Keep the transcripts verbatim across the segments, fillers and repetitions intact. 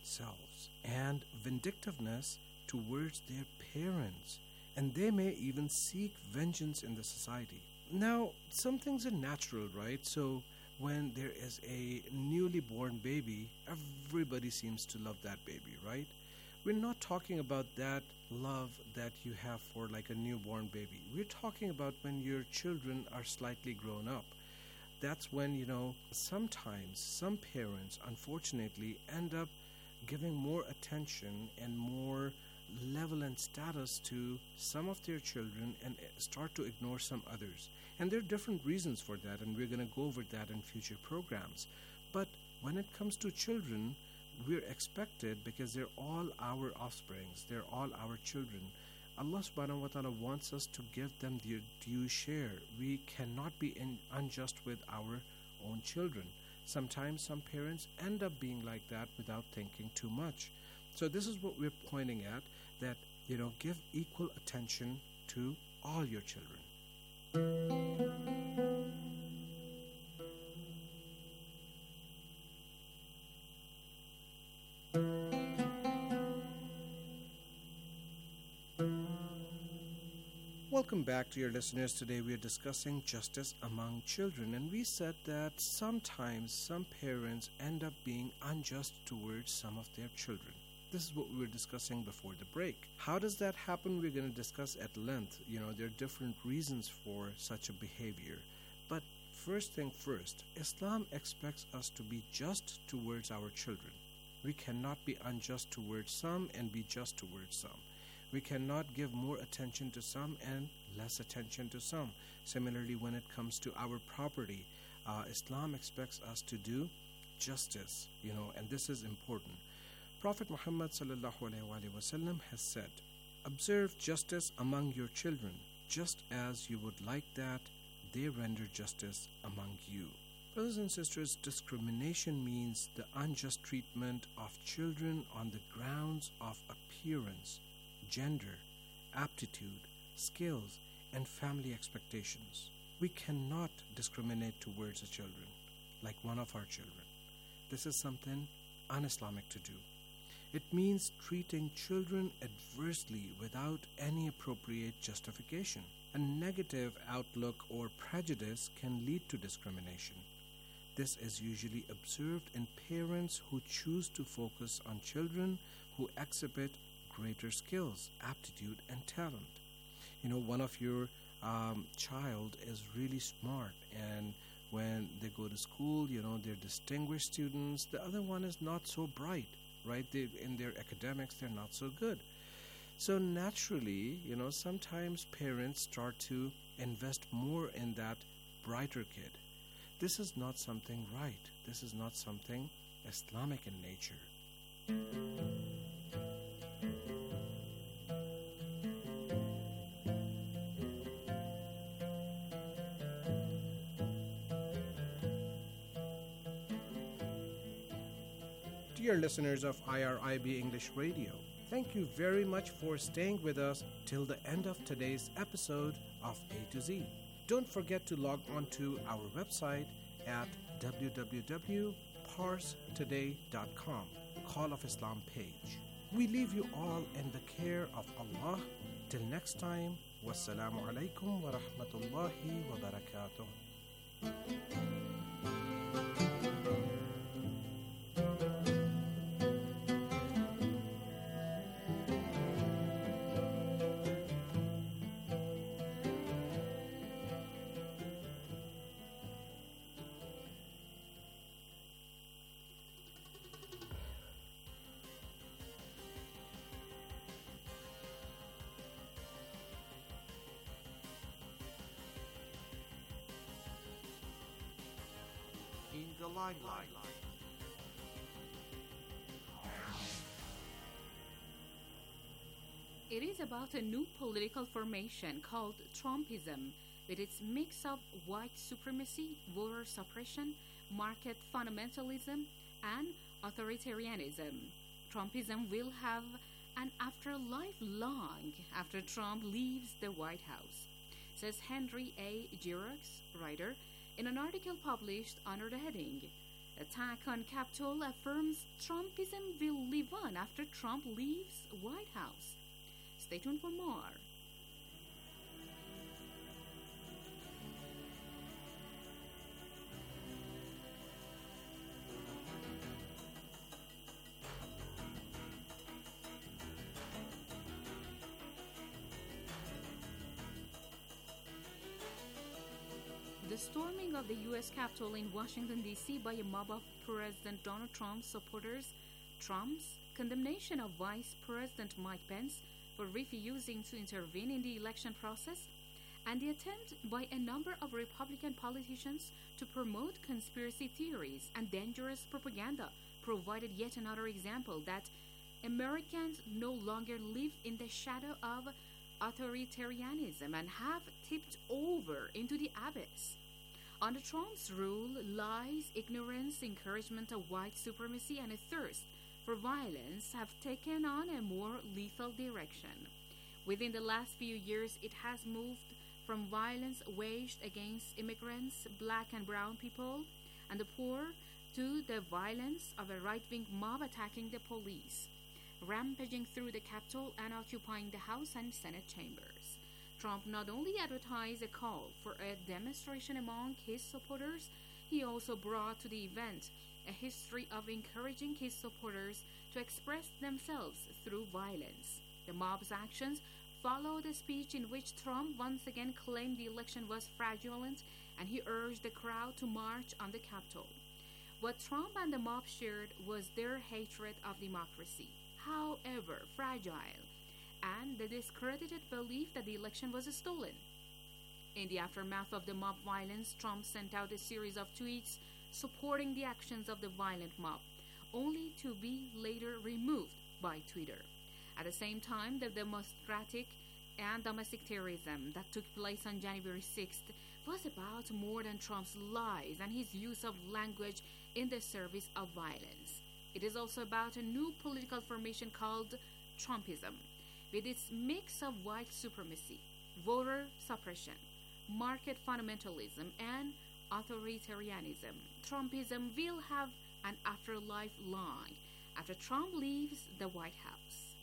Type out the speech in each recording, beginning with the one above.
selves and vindictiveness towards their parents, and they may even seek vengeance in the society. Now, some things are natural, right? So, when there is a newly born baby, everybody seems to love that baby, right? We're not talking about that love that you have for like a newborn baby. We're talking about when your children are slightly grown up. That's when, you know, sometimes some parents unfortunately end up giving more attention and more level and status to some of their children and start to ignore some others. And there are different reasons for that, and we're going to go over that in future programs. But when it comes to children, we're expected, because they're all our offsprings, they're all our children. Allah subhanahu wa ta'ala wants us to give them their due share. We cannot be in, unjust with our own children. Sometimes some parents end up being like that without thinking too much. So this is what we're pointing at, that, you know, give equal attention to all your children. Welcome back to your listeners. Today we are discussing justice among children, and we said that sometimes some parents end up being unjust towards some of their children. This is what we were discussing before the break. How does that happen? We're going to discuss at length. You know, there are different reasons for such a behavior. But first thing first, Islam expects us to be just towards our children. We cannot be unjust towards some and be just towards some. We cannot give more attention to some and less attention to some. Similarly, when it comes to our property, uh, Islam expects us to do justice, you know, and this is important. Prophet Muhammad sallallahu alaihi wasallam has said, "Observe justice among your children, just as you would like that they render justice among you." Brothers and sisters, discrimination means the unjust treatment of children on the grounds of appearance, gender, aptitude, skills, and family expectations. We cannot discriminate towards the children, like one of our children. This is something un-Islamic to do. It means treating children adversely without any appropriate justification. A negative outlook or prejudice can lead to discrimination. This is usually observed in parents who choose to focus on children who exhibit greater skills, aptitude, and talent. You know, one of your um, child is really smart, and when they go to school, you know, they're distinguished students. The other one is not so bright, right? They, in their academics, they're not so good. So naturally, you know, sometimes parents start to invest more in that brighter kid. This is not something right. This is not something Islamic in nature. Dear listeners of I R I B English Radio, thank you very much for staying with us till the end of today's episode of A to Z. Don't forget to log on to our website at w w w dot pars today dot com, Call of Islam page. We leave you all in the care of Allah. Till next time, wassalamu alaikum wa rahmatullahi wa barakatuh. In the limelight. It is about a new political formation called Trumpism, with its mix of white supremacy, voter suppression, market fundamentalism, and authoritarianism. Trumpism will have an afterlife long after Trump leaves the White House, says Henry A. Giroux, writer, in an article published under the heading, Attack on Capitol affirms Trumpism will live on after Trump leaves White House. Stay tuned for more. The storming of the U S Capitol in Washington, D C by a mob of President Donald Trump's supporters, Trump's condemnation of Vice President Mike Pence for refusing to intervene in the election process, and the attempt by a number of Republican politicians to promote conspiracy theories and dangerous propaganda provided yet another example that Americans no longer live in the shadow of authoritarianism and have tipped over into the abyss. Under Trump's rule, lies, ignorance, encouragement of white supremacy, and a thirst for violence have taken on a more lethal direction. Within the last few years, it has moved from violence waged against immigrants, black and brown people, and the poor to the violence of a right-wing mob attacking the police, rampaging through the Capitol and occupying the House and Senate chambers. Trump not only advertised a call for a demonstration among his supporters, he also brought to the event a history of encouraging his supporters to express themselves through violence. The mob's actions followed a speech in which Trump once again claimed the election was fraudulent, and he urged the crowd to march on the Capitol. What Trump and the mob shared was their hatred of democracy, however fragile, and the discredited belief that the election was stolen. In the aftermath of the mob violence, Trump sent out a series of tweets supporting the actions of the violent mob, only to be later removed by Twitter. At the same time, the democratic and domestic terrorism that took place on January sixth was about more than Trump's lies and his use of language in the service of violence. It is also about a new political formation called Trumpism, with its mix of white supremacy, voter suppression, market fundamentalism, and authoritarianism. Trumpism will have an afterlife long after Trump leaves the White House.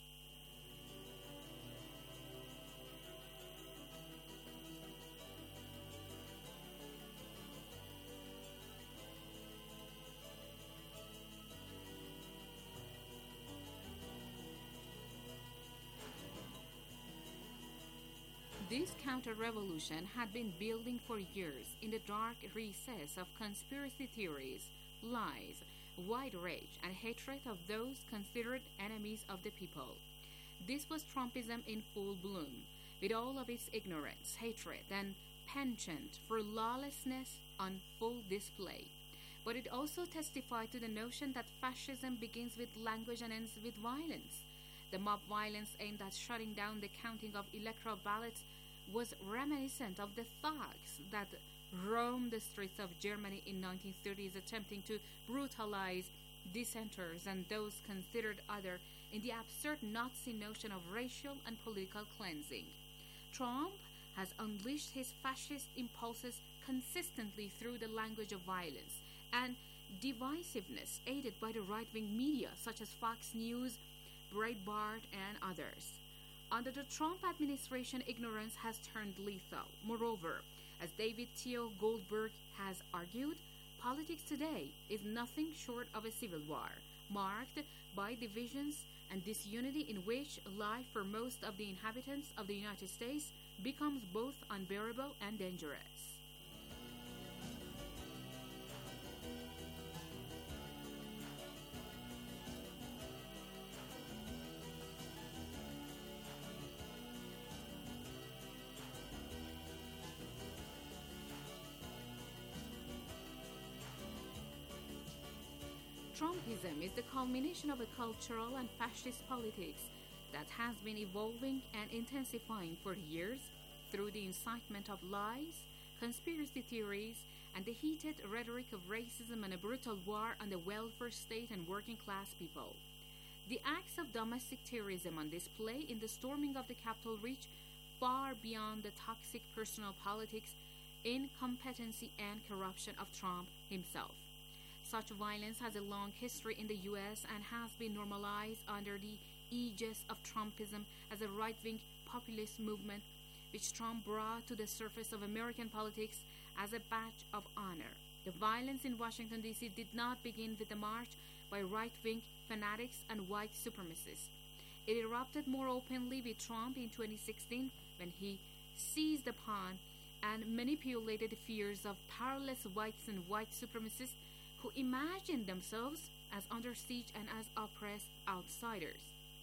This counter-revolution had been building for years in the dark recess of conspiracy theories, lies, white rage, and hatred of those considered enemies of the people. This was Trumpism in full bloom, with all of its ignorance, hatred, and penchant for lawlessness on full display. But it also testified to the notion that fascism begins with language and ends with violence. The mob violence aimed at shutting down the counting of electoral ballots was reminiscent of the thugs that roamed the streets of Germany in nineteen thirties, attempting to brutalize dissenters and those considered other in the absurd Nazi notion of racial and political cleansing. Trump has unleashed his fascist impulses consistently through the language of violence and divisiveness, aided by the right-wing media such as Fox News, Breitbart, and others. Under the Trump administration, ignorance has turned lethal. Moreover, as David Theo Goldberg has argued, politics today is nothing short of a civil war, marked by divisions and disunity in which life for most of the inhabitants of the United States becomes both unbearable and dangerous. Trumpism is the culmination of a cultural and fascist politics that has been evolving and intensifying for years through the incitement of lies, conspiracy theories, and the heated rhetoric of racism and a brutal war on the welfare state and working class people. The acts of domestic terrorism on display in the storming of the Capitol reach far beyond the toxic personal politics, incompetency, and corruption of Trump himself. Such violence has a long history in the U S and has been normalized under the aegis of Trumpism as a right-wing populist movement which Trump brought to the surface of American politics as a badge of honor. The violence in Washington, D C did not begin with a march by right-wing fanatics and white supremacists. It erupted more openly with Trump in twenty sixteen when he seized upon and manipulated the fears of powerless whites and white supremacists who imagined themselves as under siege and as oppressed outsiders.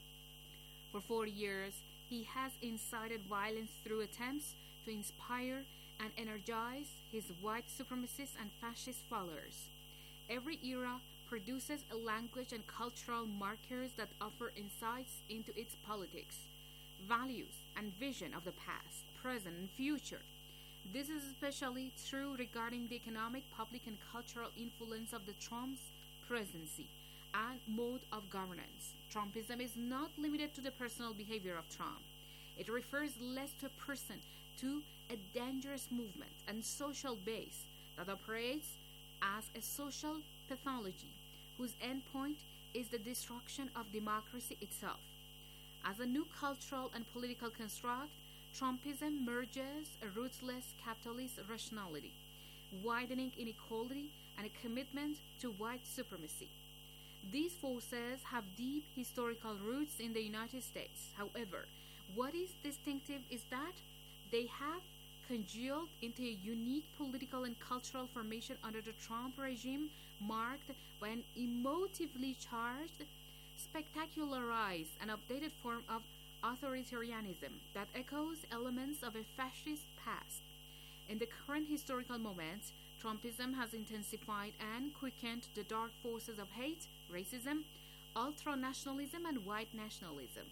For four years, he has incited violence through attempts to inspire and energize his white supremacist and fascist followers. Every era produces a language and cultural markers that offer insights into its politics, values, and vision of the past, present, and future. This is especially true regarding the economic, public, and cultural influence of the Trump's presidency and mode of governance. Trumpism is not limited to the personal behavior of Trump. It refers less to a person, to a dangerous movement and social base that operates as a social pathology whose endpoint is the destruction of democracy itself. As a new cultural and political construct, Trumpism merges a ruthless capitalist rationality, widening inequality, and a commitment to white supremacy. These forces have deep historical roots in the United States. However, what is distinctive is that they have congealed into a unique political and cultural formation under the Trump regime, marked by an emotively charged, spectacularized, and updated form of authoritarianism that echoes elements of a fascist past. In the current historical moment, Trumpism has intensified and quickened the dark forces of hate, racism, ultranationalism, and white nationalism.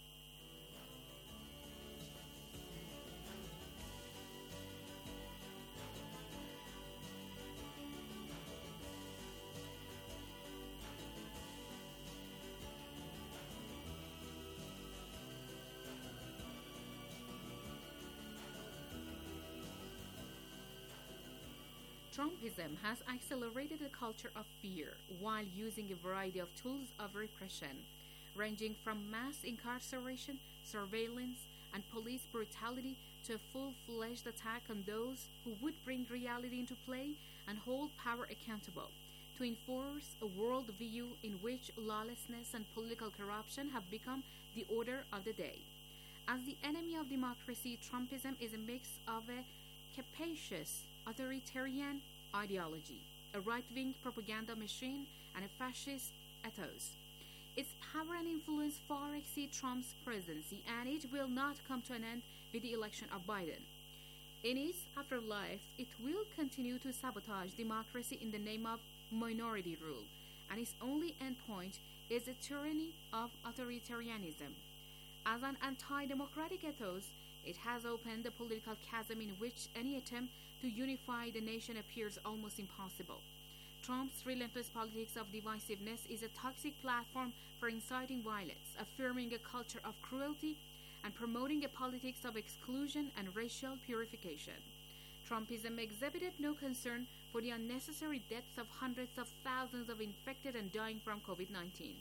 Trumpism has accelerated a culture of fear while using a variety of tools of repression, ranging from mass incarceration, surveillance, and police brutality to a full-fledged attack on those who would bring reality into play and hold power accountable, to enforce a worldview in which lawlessness and political corruption have become the order of the day. As the enemy of democracy, Trumpism is a mix of a capacious authoritarian ideology, a right-wing propaganda machine, and a fascist ethos. Its power and influence far exceed Trump's presidency, and it will not come to an end with the election of Biden. In its afterlife, it will continue to sabotage democracy in the name of minority rule, and its only endpoint is the tyranny of authoritarianism. As an anti-democratic ethos, it has opened a political chasm in which any attempt to unify the nation appears almost impossible. Trump's relentless politics of divisiveness is a toxic platform for inciting violence, affirming a culture of cruelty, and promoting a politics of exclusion and racial purification. Trumpism exhibited no concern for the unnecessary deaths of hundreds of thousands of infected and dying from COVID nineteen.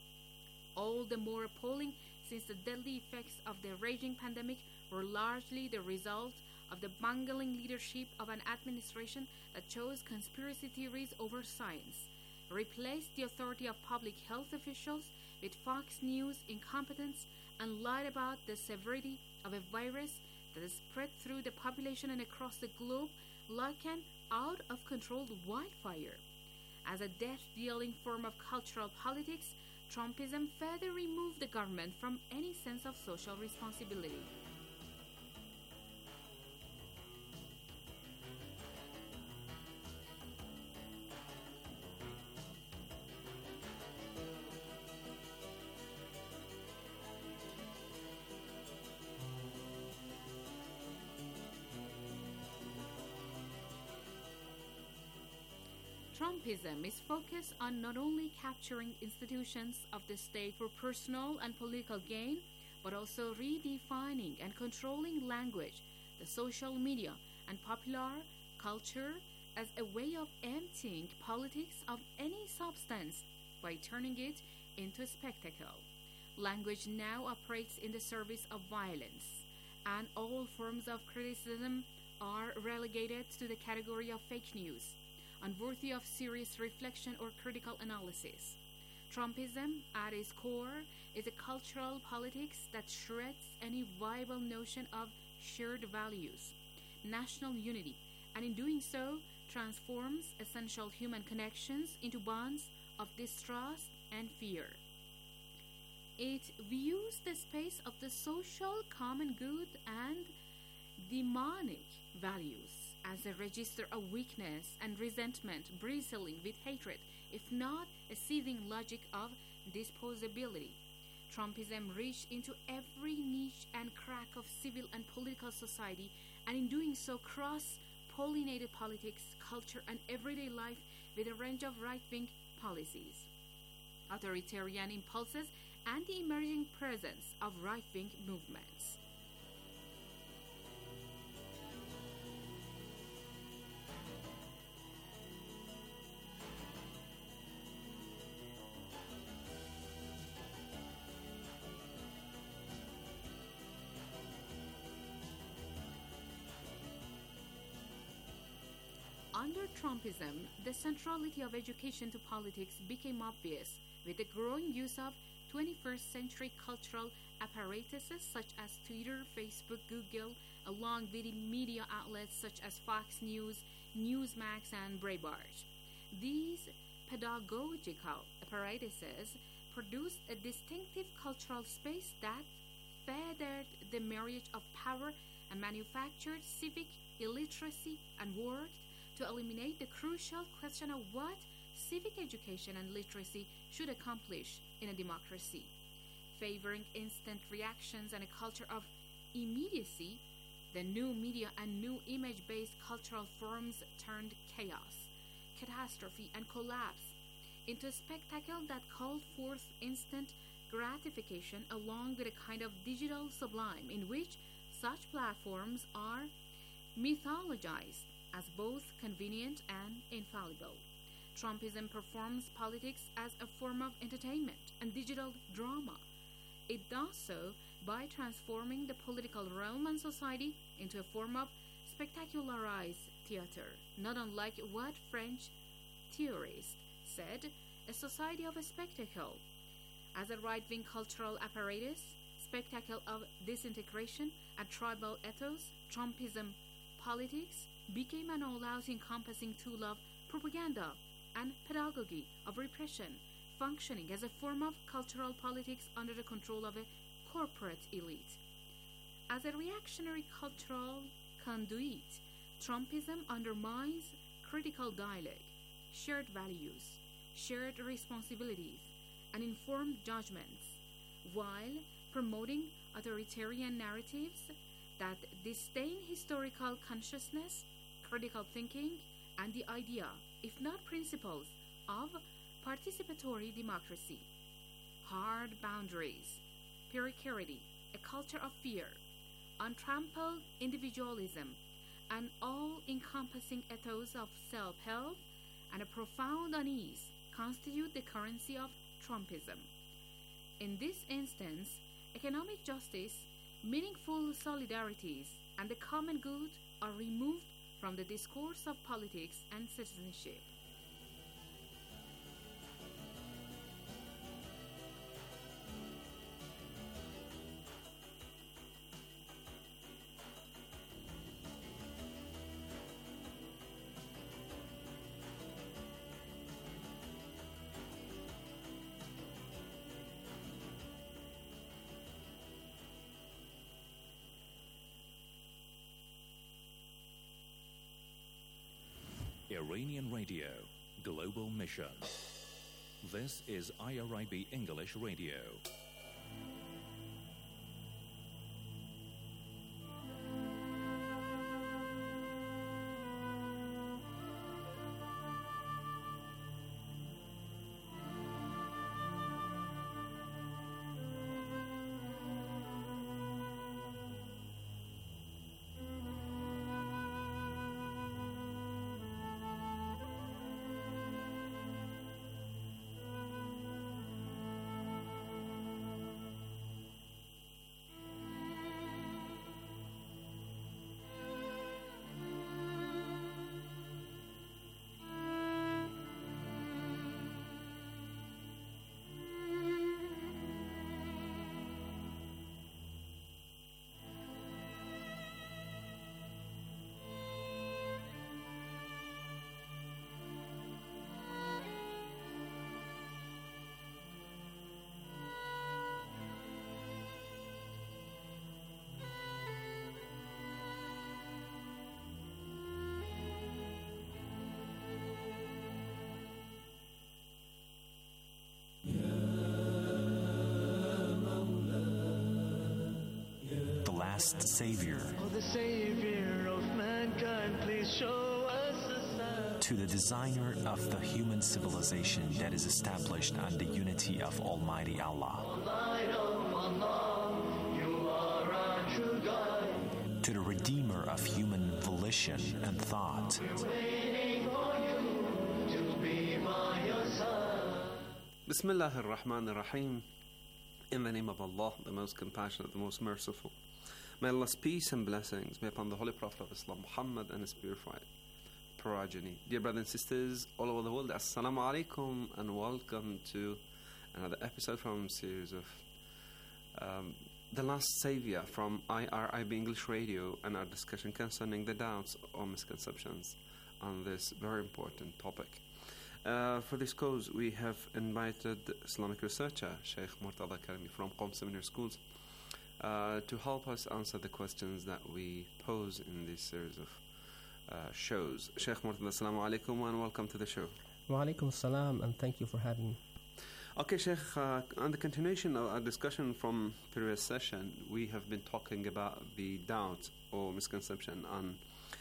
All the more appalling since the deadly effects of the raging pandemic were largely the result of the bungling leadership of an administration that chose conspiracy theories over science, replaced the authority of public health officials with Fox News incompetence, and lied about the severity of a virus that has spread through the population and across the globe like an out-of-control wildfire. As a death-dealing form of cultural politics, Trumpism further removed the government from any sense of social responsibility. Trumpism is focused on not only capturing institutions of the state for personal and political gain, but also redefining and controlling language, the social media, and popular culture as a way of emptying politics of any substance by turning it into a spectacle. Language now operates in the service of violence, and all forms of criticism are relegated to the category of fake news, unworthy of serious reflection or critical analysis. Trumpism, at its core, is a cultural politics that shreds any viable notion of shared values, national unity, and in doing so, transforms essential human connections into bonds of distrust and fear. It views the space of the social common good and demonic values as a register of weakness and resentment bristling with hatred, if not a seething logic of disposability. Trumpism reached into every niche and crack of civil and political society, and in doing so cross-pollinated politics, culture, and everyday life with a range of right-wing policies, authoritarian impulses, and the emerging presence of right-wing movements. Under Trumpism, the centrality of education to politics became obvious with the growing use of twenty-first century cultural apparatuses such as Twitter, Facebook, Google, along with media outlets such as Fox News, Newsmax, and Breitbart. These pedagogical apparatuses produced a distinctive cultural space that feathered the marriage of power and manufactured civic illiteracy and worked to eliminate the crucial question of what civic education and literacy should accomplish in a democracy. Favoring instant reactions and a culture of immediacy, the new media and new image-based cultural forms turned chaos, catastrophe, and collapse into a spectacle that called forth instant gratification along with a kind of digital sublime in which such platforms are mythologized as both convenient and infallible. Trumpism performs politics as a form of entertainment and digital drama. It does so by transforming the political realm and society into a form of spectacularized theater, not unlike what French theorists said, a society of a spectacle. As a right-wing cultural apparatus, spectacle of disintegration and tribal ethos, Trumpism politics became an all-out encompassing tool of propaganda and pedagogy of repression, functioning as a form of cultural politics under the control of a corporate elite. As a reactionary cultural conduit, Trumpism undermines critical dialogue, shared values, shared responsibilities, and informed judgments, while promoting authoritarian narratives that disdain historical consciousness, critical thinking, and the idea, if not principles, of participatory democracy. Hard boundaries, precarity, a culture of fear, untrampled individualism, an all-encompassing ethos of self-help, and a profound unease constitute the currency of Trumpism. In this instance, economic justice, meaningful solidarities, and the common good are removed from the discourse of politics and citizenship. Iranian Radio, Global Mission. This is I R I B English Radio. last Savior, oh, the Savior of mankind, please show us a sign. to the designer of the human civilization that is established on the unity of Almighty Allah, Light of Allah, you are our true guide. to the redeemer of human volition and thought, We're waiting for you to be by your side. Bismillah ar-Rahman ar-Rahim. In the name of Allah, the most compassionate, the most merciful. May Allah's peace and blessings be upon the Holy Prophet of Islam, Muhammad, and his purified progeny. Dear brothers and sisters all over the world, Assalamu alaikum, and welcome to another episode from series of um, The Last Savior from I R I B English Radio, and our discussion concerning the doubts or misconceptions on this very important topic. Uh, for this cause, we have invited Islamic researcher Sheikh Murtada Karimi from Qom Seminary Schools uh, to help us answer the questions that we pose in this series of uh, shows. Sheikh Murtada, assalamu alaikum and welcome to the show. Wa alaikum salam, and thank you for having me. Okay, Sheikh, uh, on the continuation of our discussion from previous session, we have been talking about the doubt or misconception on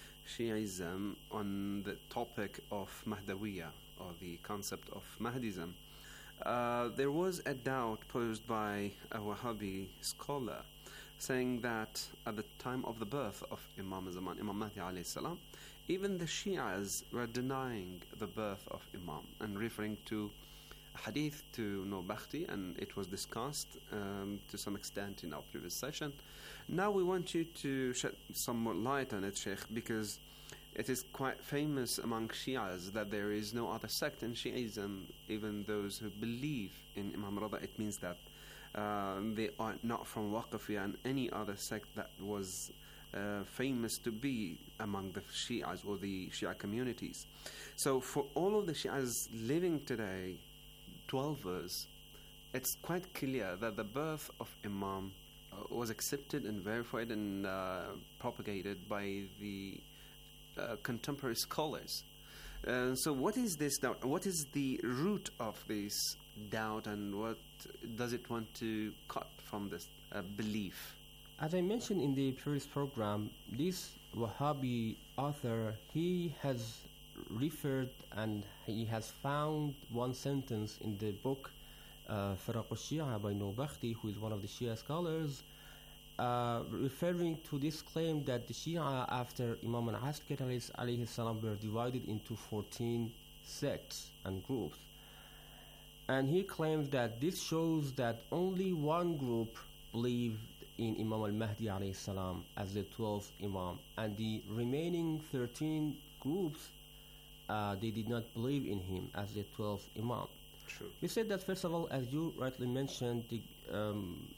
Shi'ism on the topic of Mahdawiyya, or the concept of Mahdism. Uh, there was a doubt posed by a Wahhabi scholar saying that at the time of the birth of Imam Zaman, Imam Mahdi alayhi salam, even the Shi'as were denying the birth of Imam and referring to a hadith to Nawabakhti, and it was discussed um, to some extent in our previous session. Now we want you to shed some more light on it, Sheikh, because it is quite famous among Shias that there is no other sect in Shi'ism, even those who believe in Imam Rida. It means that uh, they are not from Waqifiyya and any other sect that was uh, famous to be among the Shias or the Shia communities. So for all of the Shias living today, twelvers, it's quite clear that the birth of Imam uh, was accepted and verified and uh, propagated by the Uh, contemporary scholars. Uh, so what is this doubt? What is the root of this doubt, and what does it want to cut from this uh, belief? As I mentioned in the previous program, this Wahhabi author, he has referred and he has found one sentence in the book uh, Faraq al-Shia by Nawabakhti, who is one of the Shia scholars, Uh, referring to this claim that the Shia after Imam al-Askari alayhi salam were divided into fourteen sects and groups. And he claims that this shows that only one group believed in Imam al-Mahdi alayhi salam as the twelfth Imam, and the remaining thirteen groups, uh, they did not believe in him as the twelfth Imam. True. We said that, first of all, as you rightly mentioned, the um,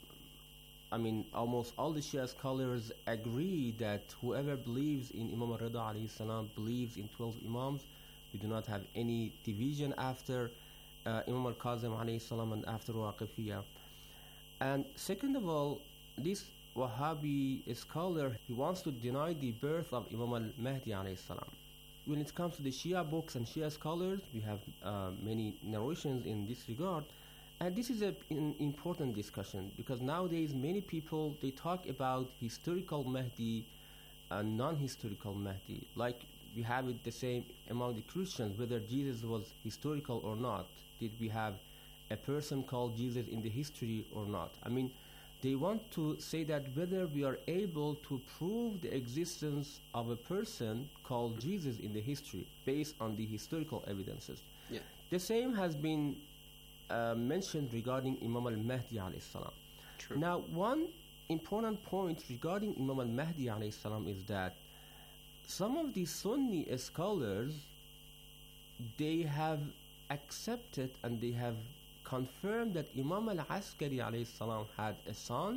I mean, almost all the Shia scholars agree that whoever believes in Imam al-Rida alayhi salam believes in twelve Imams. We do not have any division after uh, Imam al-Kazim alayhi salam and after Waqifiyya. And second of all, this Wahhabi scholar, he wants to deny the birth of Imam al-Mahdi alayhi salam. When it comes to the Shia books and Shia scholars, we have uh, many narrations in this regard. And this is a, an important discussion, because nowadays many people, they talk about historical Mahdi and non-historical Mahdi. Like we have it the same among the Christians, whether Jesus was historical or not. Did we have a person called Jesus in the history or not? I mean, they want to say that whether we are able to prove the existence of a person called Jesus in the history based on the historical evidences. Yeah. The same has been Uh, mentioned regarding Imam al-Mahdi alayhi salam. True. Now, one important point regarding Imam al-Mahdi alayhi salam is that some of the Sunni scholars, they have accepted and they have confirmed that Imam al-Askari alayhi salam had a son,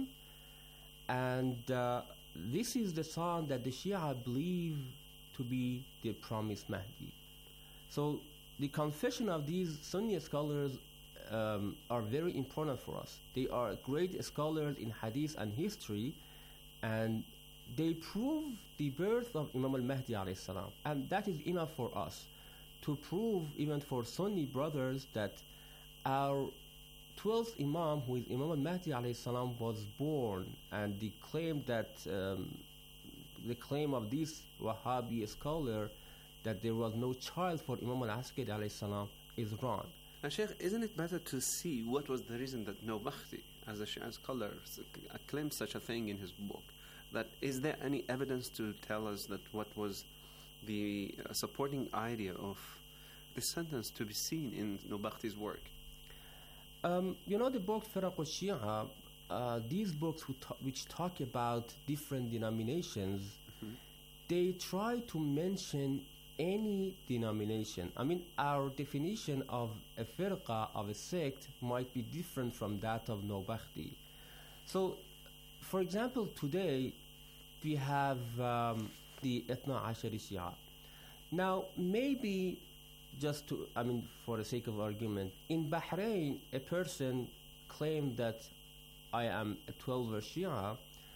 and uh, this is the son that the Shia believe to be the promised Mahdi. So the confession of these Sunni scholars Um, are very important for us. They are great scholars in hadith and history, and they prove the birth of Imam al-Mahdi alayhi salam, and that is enough for us to prove, even for Sunni brothers, that our twelfth Imam, who is Imam al-Mahdi alayhi salam, was born, and the claim that um, the claim of this Wahhabi scholar that there was no child for Imam al-Askari alayhi salam is wrong. And Sheikh, isn't it better to see what was the reason that Nawbakhti, as a Shia scholar, claimed such a thing in his book? That is there any evidence to tell us that what was the uh, supporting idea of this sentence to be seen in Nawbakhti's work? Um, you know the book Firaq al-Shia, uh, these books who ta- which talk about different denominations, mm-hmm. they try to mention any denomination. I mean, our definition of a firqa, of a sect, might be different from that of Nawbakhti. So, for example, today we have um, the Ithna Ashari Shia. Now, maybe just to, I mean, for the sake of argument, in Bahrain, a person claimed that I am a twelver Shia,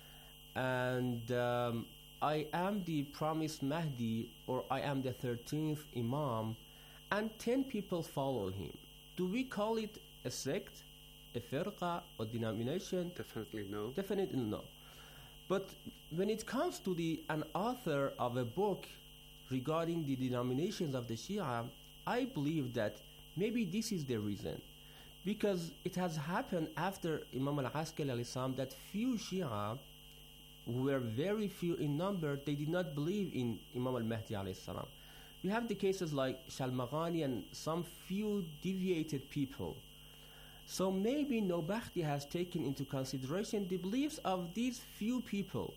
and um, I am the promised Mahdi, or I am the thirteenth Imam, and ten people follow him. Do we call it a sect, a firqa, or denomination? Definitely no. Definitely no. But when it comes to the an author of a book regarding the denominations of the Shia, I believe that maybe this is the reason. Because it has happened after Imam al-Askari alayhi salam that few Shia, who were very few in number, they did not believe in Imam al-Mahdi alayhi salam. We have the cases like Shalmaghani and some few deviated people. So maybe Nawbakhti has taken into consideration the beliefs of these few people,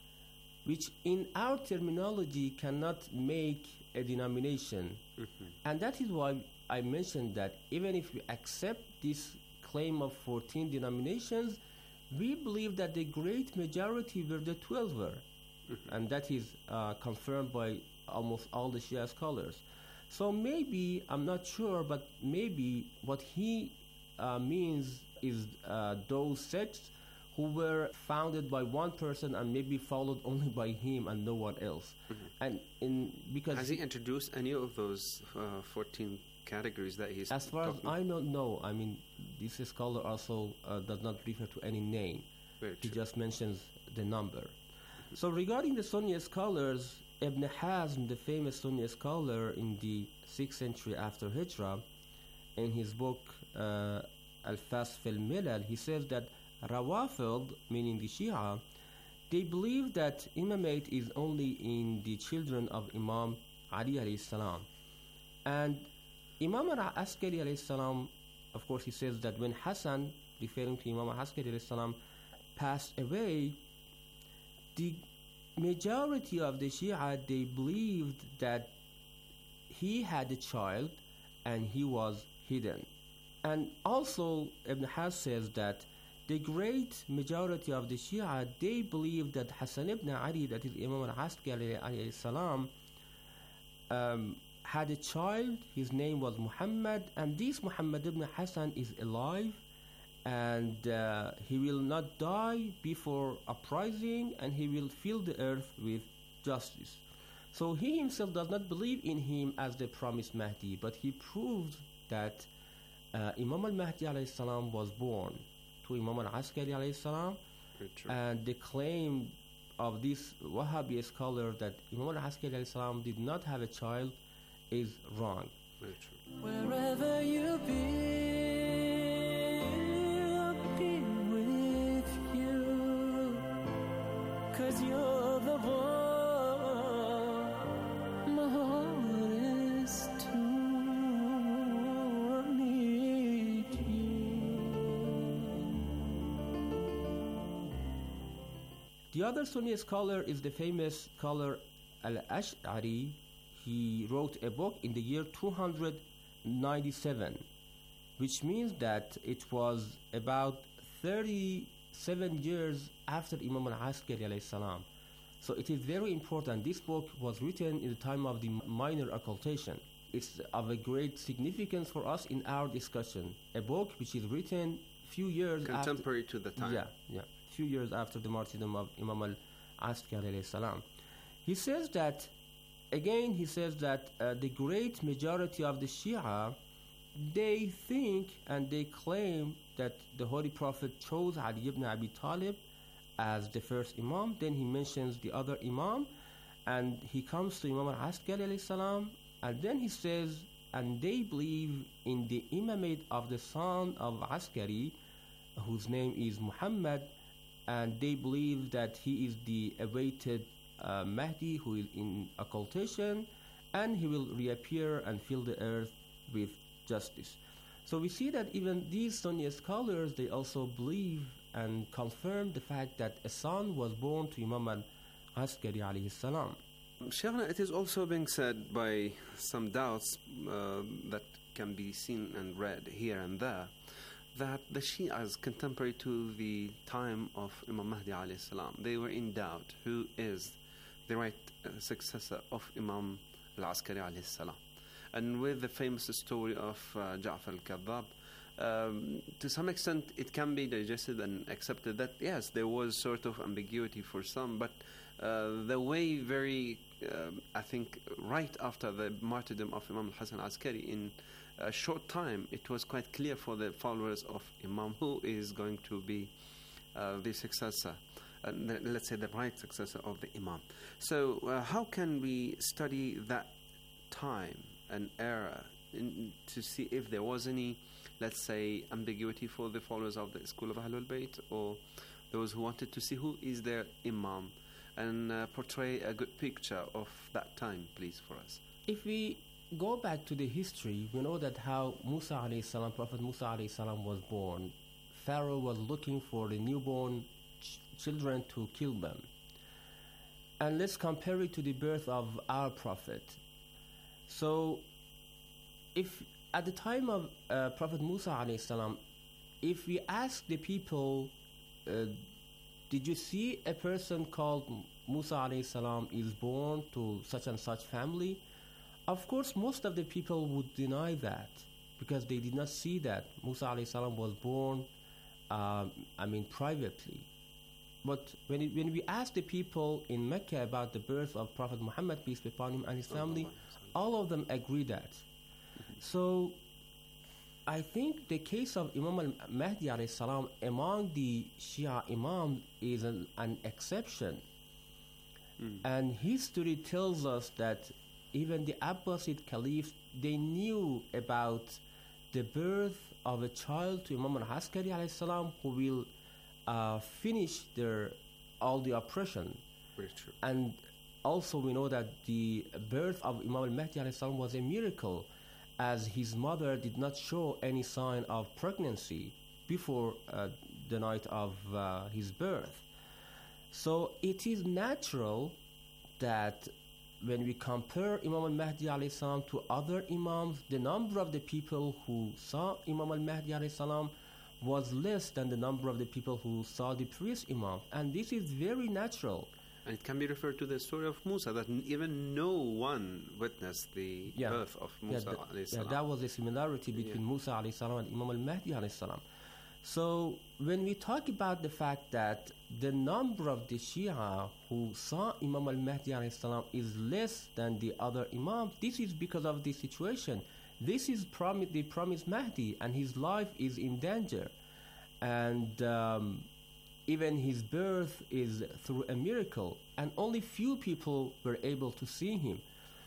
which in our terminology cannot make a denomination. Mm-hmm. And that is why I mentioned that even if we accept this claim of fourteen denominations, we believe that the great majority were the twelver. Mm-hmm. And that is uh, confirmed by almost all the Shia scholars. So maybe, I'm not sure, but maybe what he uh, means is uh, those sects who were founded by one person and maybe followed only by him and no one else. Mm-hmm. And in because has he introduced any of those uh, fourteen categories that he's as far as talking? I don't know. I mean, this scholar also uh, does not refer to any name. Very he true. just mentions the number. Mm-hmm. So regarding the Sunni scholars, Ibn Hazm, the famous Sunni scholar in the sixth century after Hijrah, in his book uh, Al-Fasl al-Milal, he says that Rawafid, meaning the Shia, they believe that imamate is only in the children of Imam Ali alayhi salam. And Imam al-Askari alayhi salam, of course, he says that when Hassan, referring to Imam al-Askari alayhi salam, passed away, the majority of the Shia, they believed that he had a child and he was hidden. And also, Ibn Hazm says that the great majority of the Shia, they believe that Hassan ibn Ali, that is Imam al-Askari alayhi salam, um, had a child. His name was Muhammad, and this Muhammad ibn Hassan is alive, and uh, he will not die before uprising, and he will fill the earth with justice. So he himself does not believe in him as the promised Mahdi, but he proved that uh, Imam al-Mahdi alayhi salam was born to Imam al-Askari alayhi salam, and the claim of this Wahhabi scholar that Imam al-Askari alayhi salam did not have a child is wrong. Very true. Wherever you be, I'll be with you, 'cause you're the one my heart is to need you. The other Sunni scholar is the famous scholar Al-Ash'ari. He wrote a book in the year two hundred ninety-seven, which means that it was about thirty-seven years after Imam al-Askari alayhi salam. So it is very important. This book was written in the time of the minor occultation. It's of a great significance for us in our discussion. A book which is written few years contemporary after, to the time. Yeah, yeah, few years after the martyrdom of Imam al-Askari alayhi salam. He says that Again, he says that uh, the great majority of the Shia, they think and they claim that the Holy Prophet chose Ali ibn Abi Talib as the first Imam. Then he mentions the other Imam, and he comes to Imam al-Askari alayhi salam, and then he says, and they believe in the imamate of the son of Askari, whose name is Muhammad, and they believe that he is the awaited uh, Mahdi who is in occultation, and he will reappear and fill the earth with justice. So we see that even these Sunni scholars, they also believe and confirm the fact that a son was born to Imam al-Askari alayhi salam. Shaykhna, it is also being said by some doubts uh, that can be seen and read here and there, that the Shias contemporary to the time of Imam Mahdi alayhi salam, they were in doubt who is the right uh, successor of Imam al-Askari alayhi salam. And with the famous story of uh, Ja'far al-Kadhab, um, to some extent it can be digested and accepted that yes, there was sort of ambiguity for some, but uh, the way very, um, I think, right after the martyrdom of Imam al-Hasan al-Askari, in a short time, it was quite clear for the followers of Imam who is going to be uh, the successor, uh, let's say the right successor of the Imam. So uh, how can we study that time and era in, to see if there was any, let's say, ambiguity for the followers of the school of Ahlul Bayt, or those who wanted to see who is their Imam, and uh, portray a good picture of that time, please, for us? If we go back to the history, we know that how Musa alayhi salam, Prophet Musa alayhi salam was born. Pharaoh was looking for the newborn ch- children to kill them. And let's compare it to the birth of our Prophet. So, if at the time of uh, Prophet Musa alayhi salam, if we ask the people, uh, did you see a person called Musa alayhi salam is born to such and such family? Of course, most of the people would deny that, because they did not see that Musa alayhi salam was born, um, I mean, privately. But when it, when we ask the people in Mecca about the birth of Prophet Muhammad, peace be upon him, and his family, all of them agree that. So, I think the case of Imam al-Mahdi alayhi salam among the Shia Imams is an, an exception. Mm. And history tells us that even the Abbasid caliphs, they knew about the birth of a child to Imam al-Askari alayhi salam who will uh, finish their all the oppression. Very true. And also we know that the birth of Imam al-Mahdi alayhi salam was a miracle, as his mother did not show any sign of pregnancy before uh, the night of uh, his birth. So it is natural that when we compare Imam al-Mahdi alayhi salam to other Imams, the number of the people who saw Imam al-Mahdi alayhi salam was less than the number of the people who saw the previous Imam. And this is very natural. And it can be referred to the story of Musa, that n- even no one witnessed the yeah. birth of Musa yeah, alayhi th- salam. Yeah, that was a similarity between yeah. Musa alayhi salam and Imam al-Mahdi alayhi salam. So when we talk about the fact that the number of the Shia who saw Imam al-Mahdi alayhi salam is less than the other Imams, this is because of the situation. This is prom- the promised Mahdi, and his life is in danger. And um, even his birth is through a miracle, and only few people were able to see him.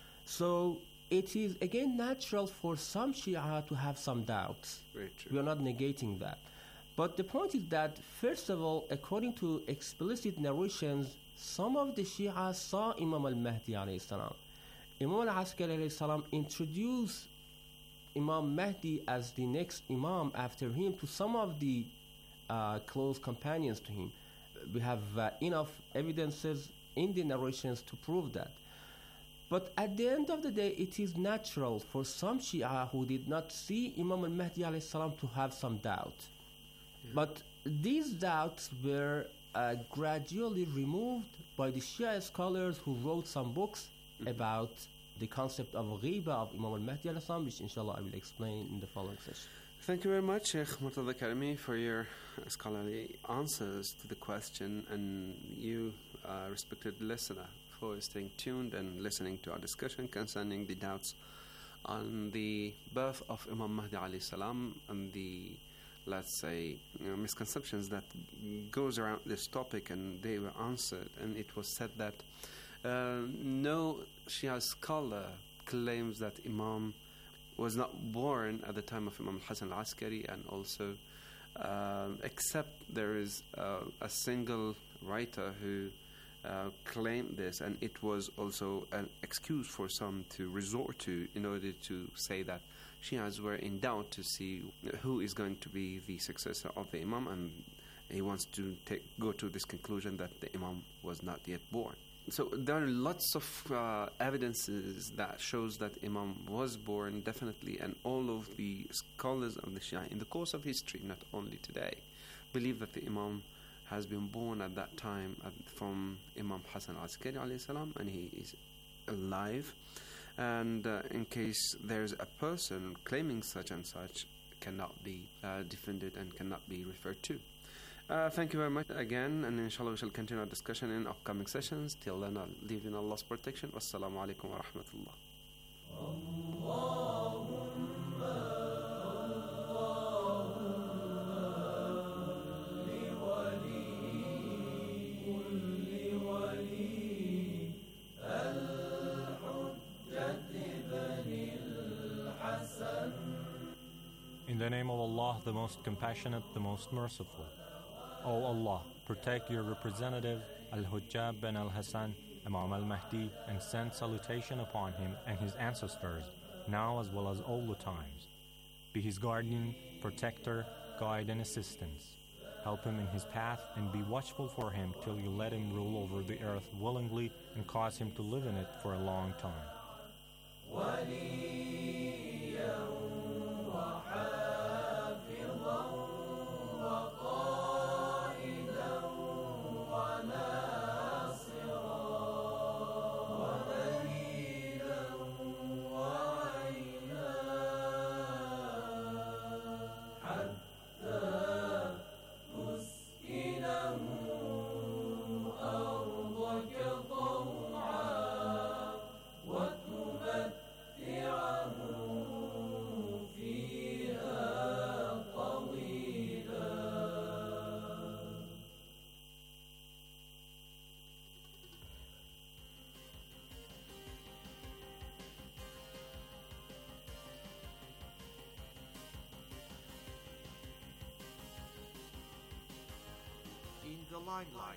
So it is again natural for some Shia to have some doubts. Very true. We are not negating that. But the point is that, first of all, according to explicit narrations, some of the Shia saw Imam al-Mahdi alayhi salam. Imam al-Askari alayhi salam introduced Imam Mahdi as the next Imam after him to some of the uh, close companions to him. We have uh, enough evidences in the narrations to prove that. But at the end of the day, it is natural for some Shia who did not see Imam al-Mahdi alayhi salam to have some doubt. Yeah. But these doubts were uh, gradually removed by the Shia scholars who wrote some books mm-hmm. about the concept of ghiba of Imam al-Mahdi alayhi salam, which inshallah I will explain in the following session. Thank you very much, Sheikh Murtada Karimi, for your scholarly answers to the question, and you, uh, respected listener, for staying tuned and listening to our discussion concerning the doubts on the birth of Imam Mahdi alayhi salam and the let's say, you know, misconceptions that goes around this topic, and they were answered. And it was said that uh, no Shia scholar claims that Imam was not born at the time of Imam Hassan al-Askari, and also uh, except there is uh, a single writer who uh, claimed this, and it was also an excuse for some to resort to in order to say that Shias were in doubt to see who is going to be the successor of the Imam, and he wants to take, go to this conclusion that the Imam was not yet born. So there are lots of uh, evidences that shows that Imam was born, definitely, and all of the scholars of the Shia in the course of history, not only today, believe that the Imam has been born at that time uh, from Imam Hassan al-Askari alayhi salam, and he is alive. And uh, in case there's a person claiming such and such, cannot be uh, defended and cannot be referred to. Uh, thank you very much again, and inshallah we shall continue our discussion in upcoming sessions. Till then, I'll leave in Allah's protection. Wassalamu alaikum wa rahmatullah. In the name of Allah, the most compassionate, the most merciful. O Allah, protect your representative Al-Hujjab bin Al-Hassan, Imam Al-Mahdi, and send salutation upon him and his ancestors, now as well as all the times. Be his guardian, protector, guide, and assistance. Help him in his path and be watchful for him till you let him rule over the earth willingly and cause him to live in it for a long time. In the limelight.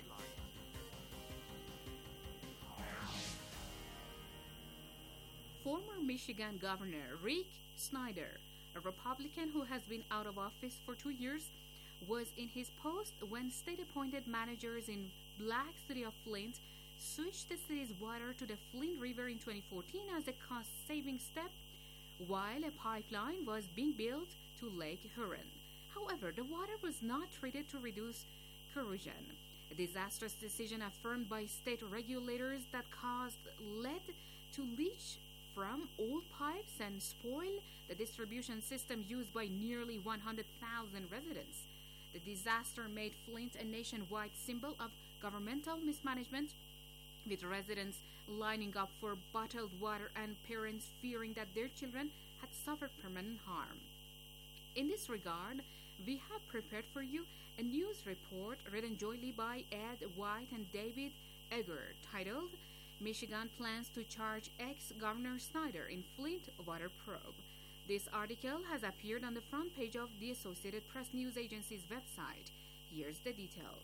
Former Michigan Governor Rick Snyder, a Republican who has been out of office for two years, was in his post when state-appointed managers in Black City of Flint switched the city's water to the Flint River in twenty fourteen as a cost-saving step, while a pipeline was being built to Lake Huron. However, the water was not treated to reduce corrosion. A disastrous decision affirmed by state regulators that caused lead to leach from old pipes and spoil the distribution system used by nearly one hundred thousand residents. The disaster made Flint a nationwide symbol of governmental mismanagement, with residents lining up for bottled water and parents fearing that their children had suffered permanent harm. In this regard, we have prepared for you a news report written jointly by Ed White and David Egger, titled Michigan Plans to Charge Ex-Governor Snyder in Flint Water Probe. This article has appeared on the front page of the Associated Press News Agency's website. Here's the detail.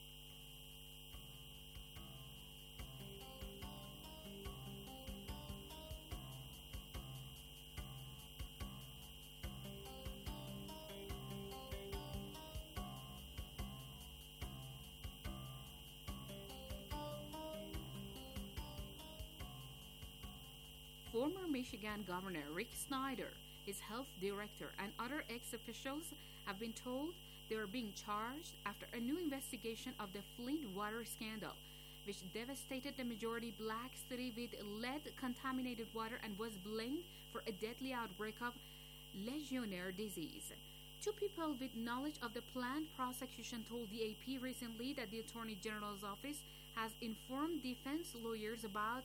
Former Michigan Governor Rick Snyder, his health director, and other ex-officials have been told they are being charged after a new investigation of the Flint water scandal, which devastated the majority black city with lead-contaminated water and was blamed for a deadly outbreak of Legionnaire disease. Two people with knowledge of the planned prosecution told the A P recently that the Attorney General's office has informed defense lawyers about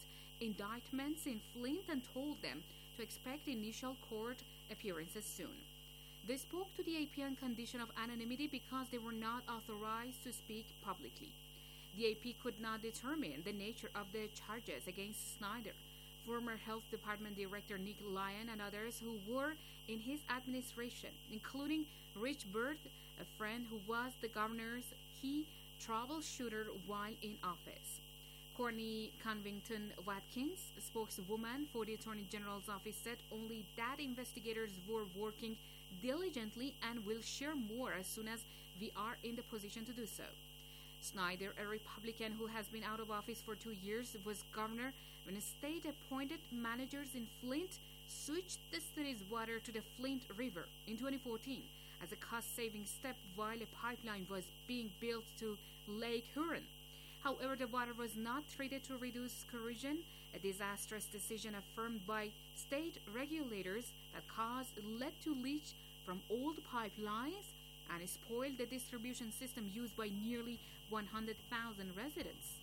indictments in Flint and told them to expect initial court appearances soon. They spoke to the A P on condition of anonymity because they were not authorized to speak publicly. The A P could not determine the nature of the charges against Snyder. Former Health Department Director Nick Lyon and others who were in his administration, including Rich Byrd, a friend who was the governor's key troubleshooter while in office. Courtney Covington Watkins, spokeswoman for the Attorney General's office, said only that investigators were working diligently and will share more as soon as we are in the position to do so. Snyder, a Republican who has been out of office for two years, was governor when state-appointed managers in Flint switched the city's water to the Flint River in twenty fourteen as a cost-saving step while a pipeline was being built to Lake Huron. However, the water was not treated to reduce corrosion, a disastrous decision affirmed by state regulators that caused lead to leach from old pipelines and spoiled the distribution system used by nearly one hundred thousand residents.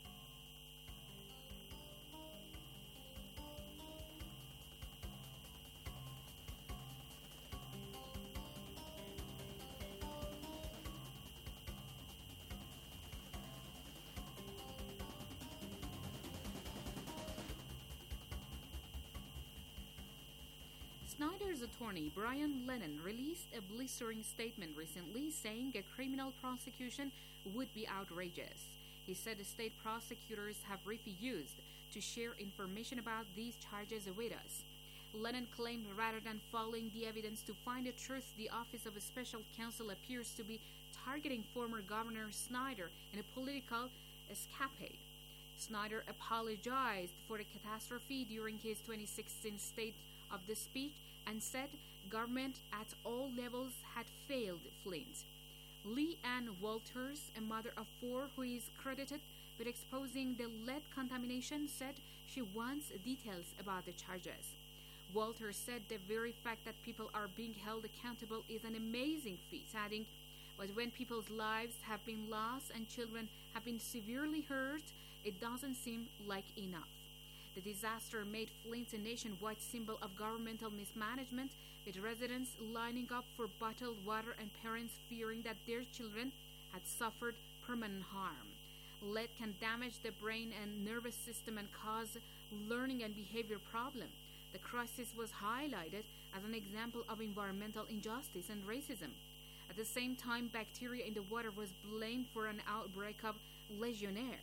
Snyder's attorney, Brian Lennon, released a blistering statement recently saying a criminal prosecution would be outrageous. He said the state prosecutors have refused to share information about these charges with us. Lennon claimed rather than following the evidence to find the truth, the Office of a Special Counsel appears to be targeting former Governor Snyder in a political escapade. Snyder apologized for the catastrophe during his twenty sixteen State of the Speech and said government at all levels had failed Flint. Lee Ann Walters, a mother of four who is credited with exposing the lead contamination, said she wants details about the charges. Walters said the very fact that people are being held accountable is an amazing feat, adding, but when people's lives have been lost and children have been severely hurt, it doesn't seem like enough. The disaster made Flint a nationwide symbol of governmental mismanagement, with residents lining up for bottled water and parents fearing that their children had suffered permanent harm. Lead can damage the brain and nervous system and cause learning and behavior problems. The crisis was highlighted as an example of environmental injustice and racism. At the same time, bacteria in the water was blamed for an outbreak of Legionnaire.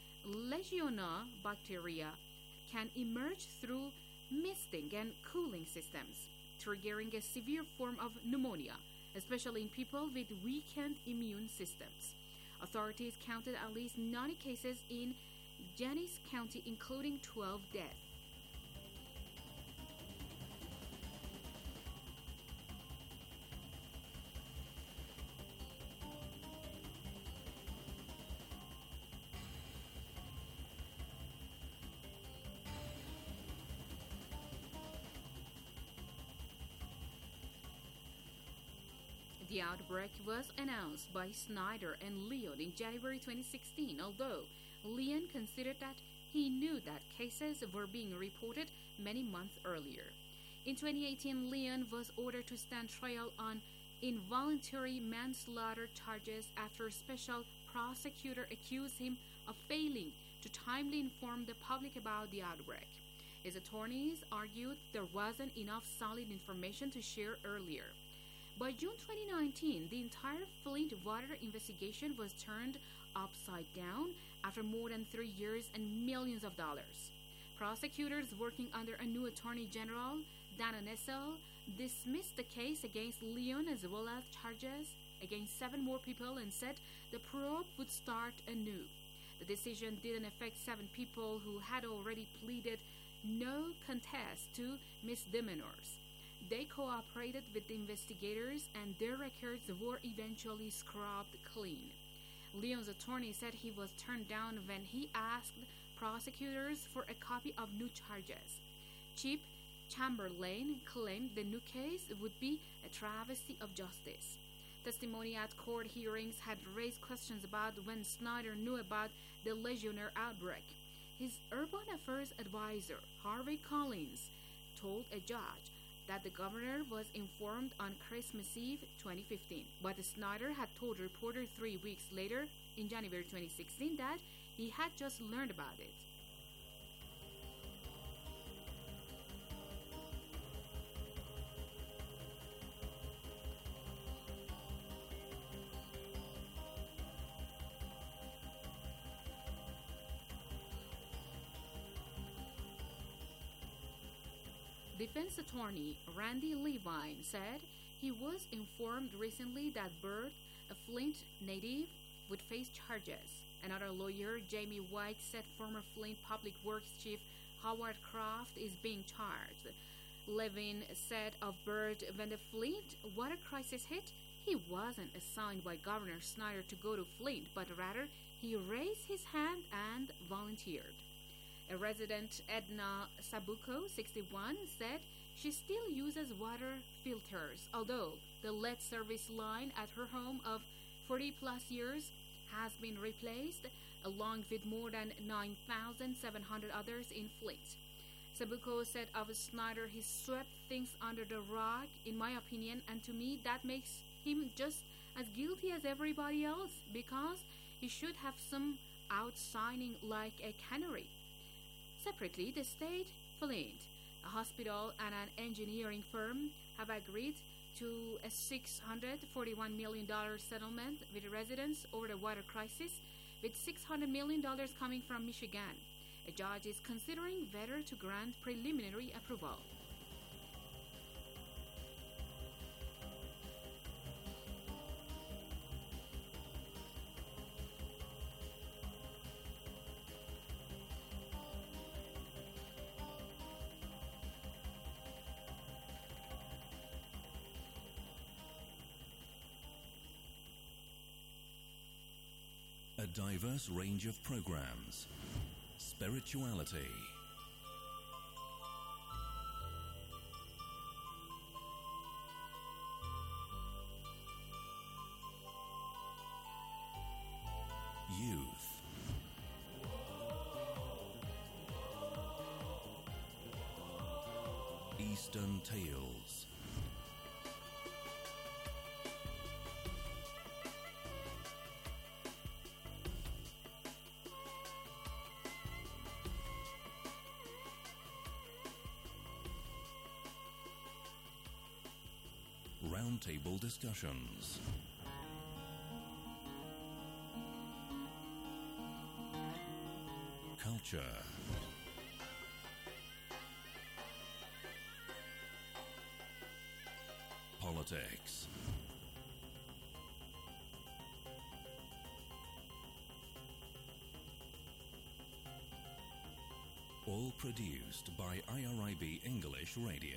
Legionnaire bacteria can emerge through misting and cooling systems, triggering a severe form of pneumonia, especially in people with weakened immune systems. Authorities counted at least ninety cases in Genesee County, including twelve deaths. The outbreak was announced by Snyder and Leon in January twenty sixteen, although Leon considered that he knew that cases were being reported many months earlier. In twenty eighteen, Leon was ordered to stand trial on involuntary manslaughter charges after a special prosecutor accused him of failing to timely inform the public about the outbreak. His attorneys argued there wasn't enough solid information to share earlier. By June twenty nineteen, the entire Flint water investigation was turned upside down after more than three years and millions of dollars. Prosecutors working under a new Attorney General, Dana Nessel, dismissed the case against Leon as well as charges against seven more people and said the probe would start anew. The decision didn't affect seven people who had already pleaded no contest to misdemeanors. They cooperated with the investigators and their records were eventually scrubbed clean. Leon's attorney said he was turned down when he asked prosecutors for a copy of new charges. Chip Chamberlain claimed the new case would be a travesty of justice. Testimony at court hearings had raised questions about when Snyder knew about the Legionnaire outbreak. His urban affairs advisor, Harvey Collins, told a judge, that the governor was informed on Christmas Eve twenty fifteen, but Snyder had told reporters three weeks later, in January twenty sixteen, that he had just learned about it. Defense attorney Randy Levine said he was informed recently that Byrd, a Flint native, would face charges. Another lawyer, Jamie White, said former Flint Public Works Chief Howard Croft is being charged. Levine said of Byrd, when the Flint water crisis hit, he wasn't assigned by Governor Snyder to go to Flint, but rather he raised his hand and volunteered. A resident, Edna Sabuco, sixty-one, said she still uses water filters, although the lead service line at her home of forty plus years has been replaced, along with more than nine thousand seven hundred others in Flint. Sabuco said of Snyder, he swept things under the rug, in my opinion, and to me that makes him just as guilty as everybody else, because he should have some out-signing like a canary. Separately, the state, Flint, a hospital, and an engineering firm have agreed to a six hundred forty-one million dollars settlement with residents over the water crisis, with six hundred million dollars coming from Michigan. A judge is considering whether to grant preliminary approval. A diverse range of programs, spirituality, youth, Eastern Tales, roundtable discussions, culture, politics, all produced by I R I B English Radio.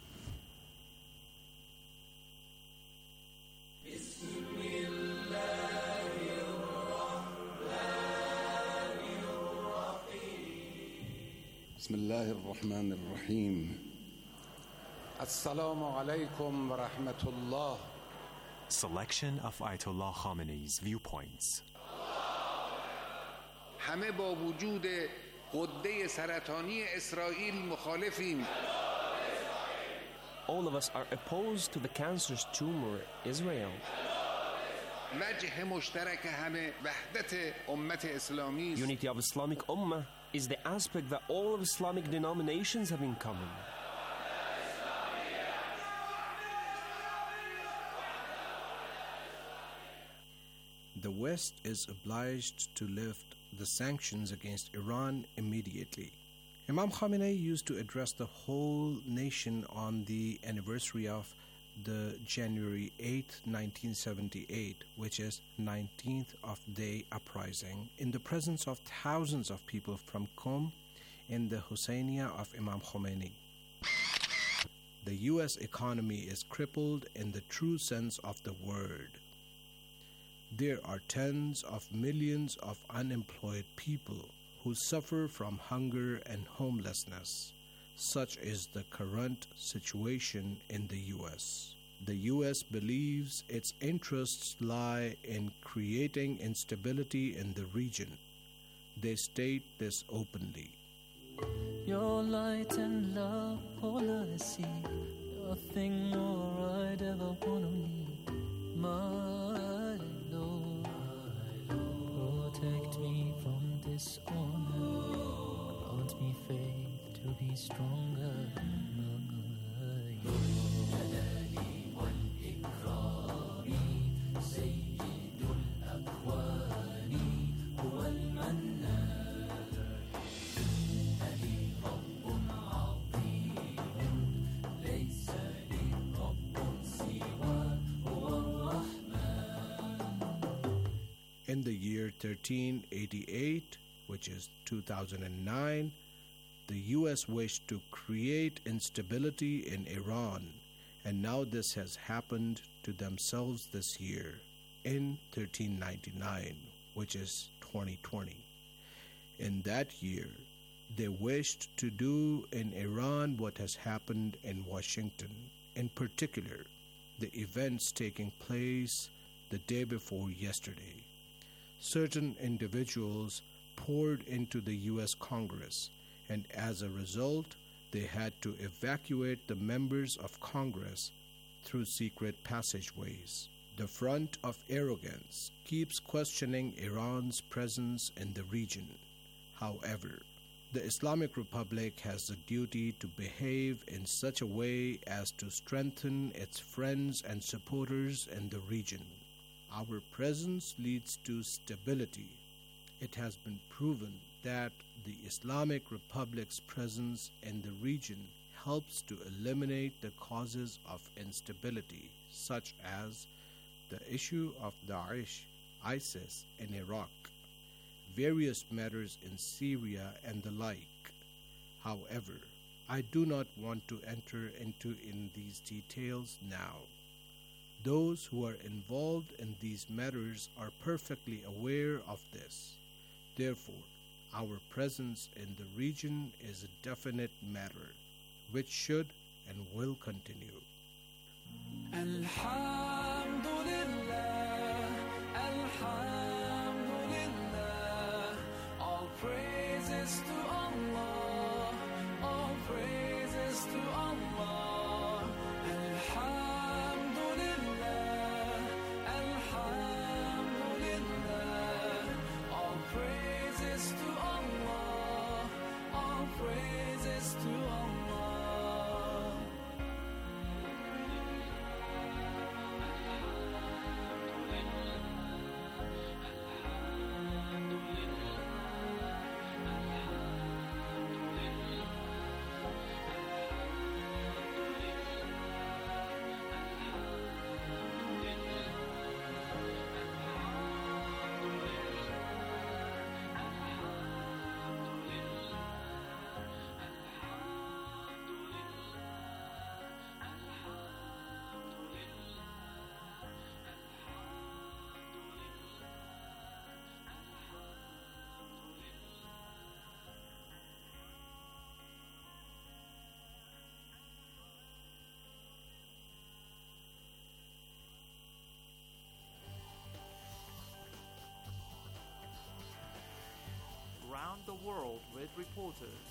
بسم الله الرحمن الرحيم السلام عليكم ورحمة الله. Selection of Ayatollah Khamenei's viewpoints. همه با وجود غده سرطانی اسرائیل مخالفیم. All of us are opposed to the cancerous tumor, Israel. وجه مشترک همه وحدت امت اسلامی. Unity of Islamic Ummah is the aspect that all of Islamic denominations have in common. The West is obliged to lift the sanctions against Iran immediately. Imam Khamenei used to address the whole nation on the anniversary of the January eighth, nineteen seventy-eight, which is nineteenth of day uprising, in the presence of thousands of people from Qom in the Husseiniya of Imam Khomeini. The U S economy is crippled in the true sense of the word. There are tens of millions of unemployed people who suffer from hunger and homelessness. Such is the current situation in the U S. The U S believes its interests lie in creating instability in the region. They state this openly. Your light and love, all I see. nothing more I'd ever want to need. My Lord, protect me from dishonor. Grant me faith to be stronger. In the year thirteen eighty-eight, which is two thousand nine, the U S wished to create instability in Iran, and now this has happened to themselves this year, in thirteen ninety-nine, which is twenty twenty. In that year, they wished to do in Iran what has happened in Washington, in particular, the events taking place the day before yesterday. Certain individuals poured into the U S Congress, and as a result, they had to evacuate the members of Congress through secret passageways. The front of arrogance keeps questioning Iran's presence in the region. However, the Islamic Republic has a duty to behave in such a way as to strengthen its friends and supporters in the region. Our presence leads to stability. It has been proven that the Islamic Republic's presence in the region helps to eliminate the causes of instability, such as the issue of Daesh, ISIS in Iraq, various matters in Syria, and the like. However, I do not want to enter into in these details now. Those who are involved in these matters are perfectly aware of this. Therefore, our presence in the region is a definite matter, which should and will continue. Alhamdulillah, Alhamdulillah, all praises to Allah, all praises to Allah. Alhamdulillah, Alhamdulillah, all praises to Allah, all praises to Allah. Round the world with reporters.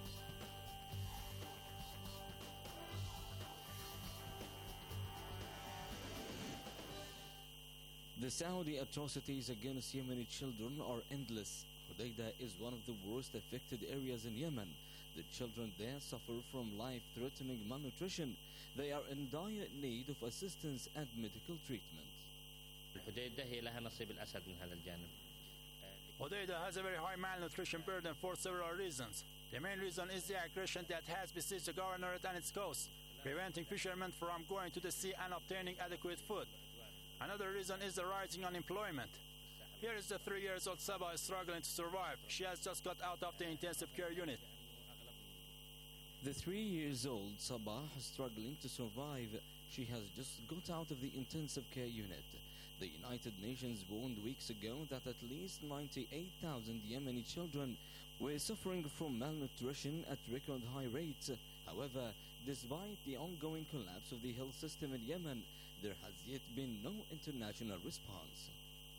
The Saudi atrocities against Yemeni children are endless. Hodeidah is one of the worst affected areas in Yemen. The children there suffer from life-threatening malnutrition. They are in dire need of assistance and medical treatment. الحديدة هي لها نصيب الأسد من هذا الجانب. Hodeidah has a very high malnutrition burden for several reasons. The main reason is the aggression that has besieged the governorate and its coast, preventing fishermen from going to the sea and obtaining adequate food. Another reason is the rising unemployment. Here is the three years old Sabah struggling to survive. She has just got out of the intensive care unit. The three years old Sabah is struggling to survive. She has just got out of the intensive care unit. The United Nations warned weeks ago that at least ninety-eight thousand Yemeni children were suffering from malnutrition at record high rates. However, despite the ongoing collapse of the health system in Yemen, there has yet been no international response.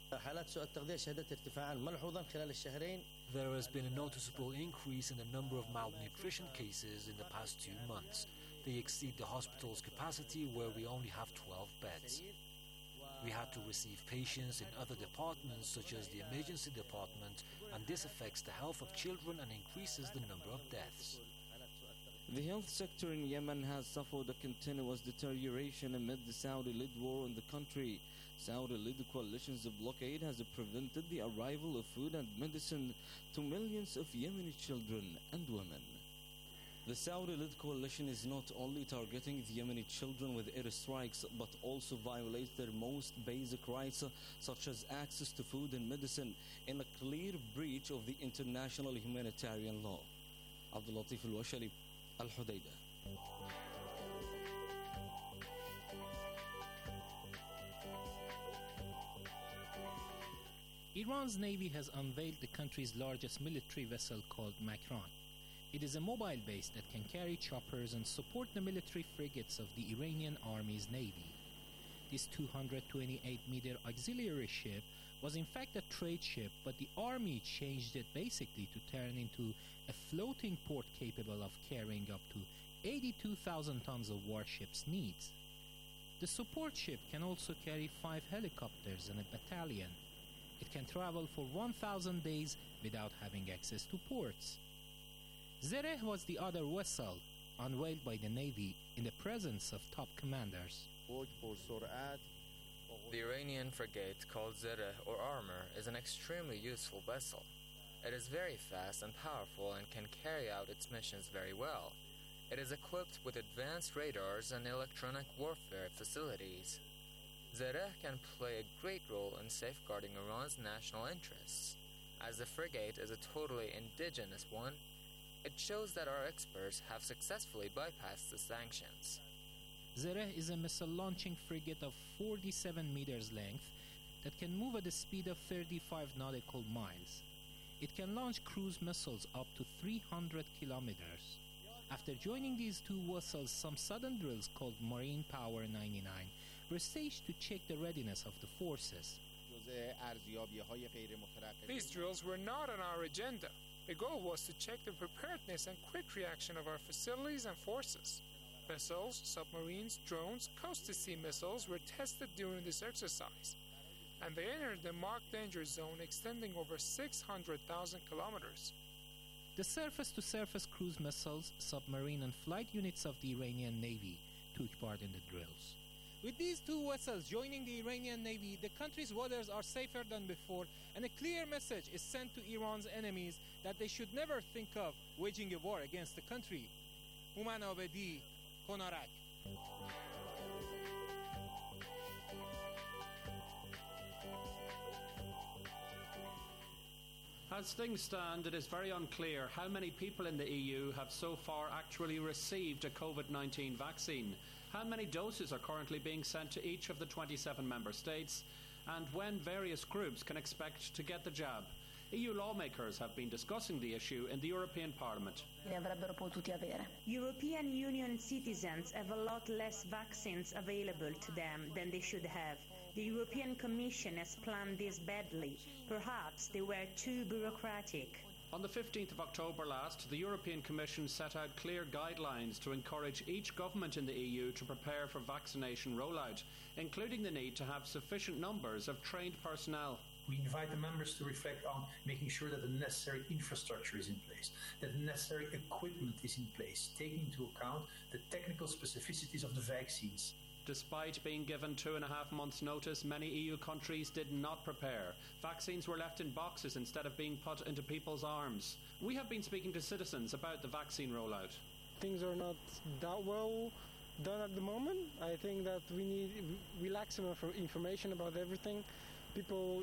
There has been a noticeable increase in the number of malnutrition cases in the past two months. They exceed the hospital's capacity, where we only have twelve beds. We had to receive patients in other departments, such as the emergency department, and this affects the health of children and increases the number of deaths. The health sector in Yemen has suffered a continuous deterioration amid the Saudi-led war in the country. Saudi-led coalition's blockade has prevented the arrival of food and medicine to millions of Yemeni children and women. The Saudi-led coalition is not only targeting the Yemeni children with airstrikes, but also violates their most basic rights, such as access to food and medicine, in a clear breach of the international humanitarian law. Abdul Latif Al-Washali, Al-Hudaydah. Iran's navy has unveiled the country's largest military vessel called Makran. It is a mobile base that can carry choppers and support the military frigates of the Iranian Army's navy. This two hundred twenty-eight meter auxiliary ship was in fact a trade ship, but the Army changed it basically to turn into a floating port capable of carrying up to eighty-two thousand tons of warship's needs. The support ship can also carry five helicopters and a battalion. It can travel for one thousand days without having access to ports. Zereh was the other vessel unveiled by the Navy in the presence of top commanders. The Iranian frigate called Zereh or Armor is an extremely useful vessel. It is very fast and powerful and can carry out its missions very well. It is equipped with advanced radars and electronic warfare facilities. Zereh can play a great role in safeguarding Iran's national interests. As the frigate is a totally indigenous one, it shows that our experts have successfully bypassed the sanctions. Zereh is a missile-launching frigate of forty-seven meters length that can move at a speed of thirty-five nautical miles. It can launch cruise missiles up to three hundred kilometers. After joining these two vessels, some sudden drills called Marine Power ninety-nine were staged to check the readiness of the forces. These drills were not on our agenda. The goal was to check the preparedness and quick reaction of our facilities and forces. Vessels, submarines, drones, coast-to-sea missiles were tested during this exercise, and they entered the marked danger zone extending over six hundred thousand kilometers. The surface-to-surface cruise missiles, submarine and flight units of the Iranian Navy took part in the drills. With these two vessels joining the Iranian Navy, the country's waters are safer than before, and a clear message is sent to Iran's enemies that they should never think of waging a war against the country. Human Abedi, Konarak. As things stand, it is very unclear how many people in the E U have so far actually received a COVID nineteen vaccine, how many doses are currently being sent to each of the twenty-seven member states, and when various groups can expect to get the jab. E U lawmakers have been discussing the issue in the European Parliament. European Union citizens have a lot less vaccines available to them than they should have. The European Commission has planned this badly. Perhaps they were too bureaucratic. On the fifteenth of October last, the European Commission set out clear guidelines to encourage each government in the E U to prepare for vaccination rollout, including the need to have sufficient numbers of trained personnel. We invite the members to reflect on making sure that the necessary infrastructure is in place, that the necessary equipment is in place, taking into account the technical specificities of the vaccines. Despite being given two and a half months' notice, many E U countries did not prepare. Vaccines were left in boxes instead of being put into people's arms. We have been speaking to citizens about the vaccine rollout. Things are not that well done at the moment. I think that we need relaxing information about everything. People